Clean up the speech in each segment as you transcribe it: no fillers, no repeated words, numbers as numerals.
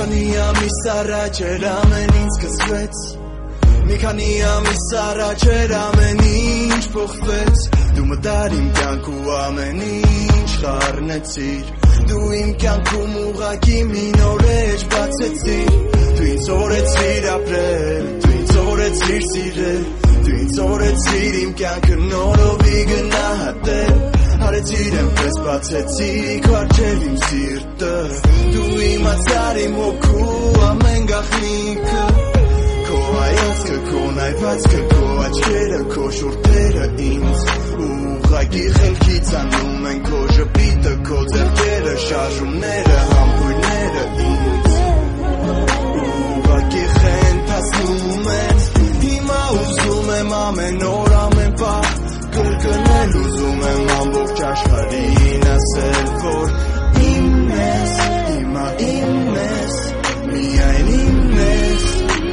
քանի ամիս առաջ էր ամեն ինչ սկսվեց Մի քանի ամիս առաջ էր ամեն ինչ փոխվեց Դու մտար իմ կյանք ու ամեն ինչ խառնեցիր Դու իմ կյանքում ուղղակի մի նոր էջ բացեցիր Դու ինձ սովորեցիր ապրել Դու ինձ սովորեցիր սիրել Դու ինձ սովորեցիր իմ կյանքը նորովի գնահատել Հարեցիր էնպես բացեցիր քո առջև իմ սիրտը Դու իմացար իմ հոգու ամեն գաղտնիքը Քո հայացքը, քո նայվածքը, քո աչքերը, քո շուրթերը ինձ Ուղղակի խելքից անում են քո ժպիտը, քո ձեռքերը, շարժումները, համբույրները ինձ Ուղղակի խենթացնում են Հիմա ուզում եմ ամեն օր, ամեն պահ Կրկնել ուզում եմ ամբողջ աշխարհին ասել, որ իմ ես, հիմա իմ ես, միայն իմ ես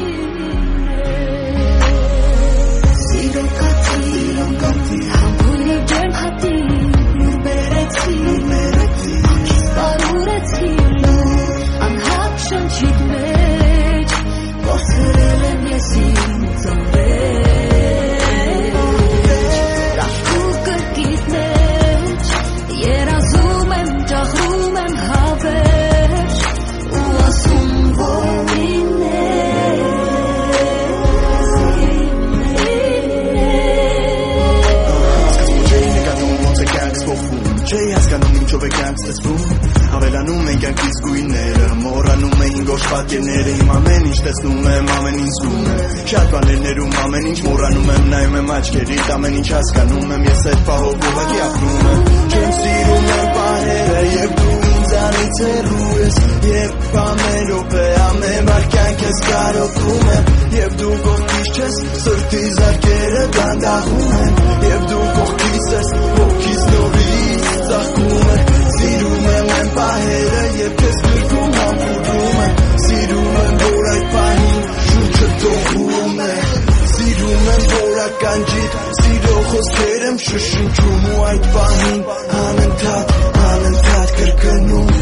Սիրո կատի, համբույրը ջերմ հատի, բերեցի, ակիս բարուրեցի Անհատ շնչիդ մեջ, ոսրել եմ ես ինձ Չէի հասկանում ինչով է կյանք ստեղծվում Հավելանում են կյանքից գույները Մոռանում էին գորշ պատկերները Իմ ամեն ինչ տեսնում եմ, ամեն ինչ զգում եմ Շատ բաներ ներում, ամեն ինչ մոռանում եմ Նայում եմ աչքերիդ, ամեն ինչ հասկանում եմ Ես այդ պահով ուղղակի ապրում եմ Չեմ սիրում եմ պահերը Եվ դու ինձանից հեռու ես Եվ ամեն րոպե, ամեն վայրկյան քեզ կարոտում եմ Եվ դու կողքից չես, սրտի զարկերը դանդաղում են Եվ դու կողքից ես, հոգիս նորից ծաղկում է Սիրում եմ այն պահերը Եվ քեզ գրկում համբուրում եմ Սիրում եմ, որ այդ պահին շուրջը տողում է Սիրում եմ, որ ականջիդ Սիրո խոսքեր եմ շշնջում Ու այդ պահին անընդհատ կրկնում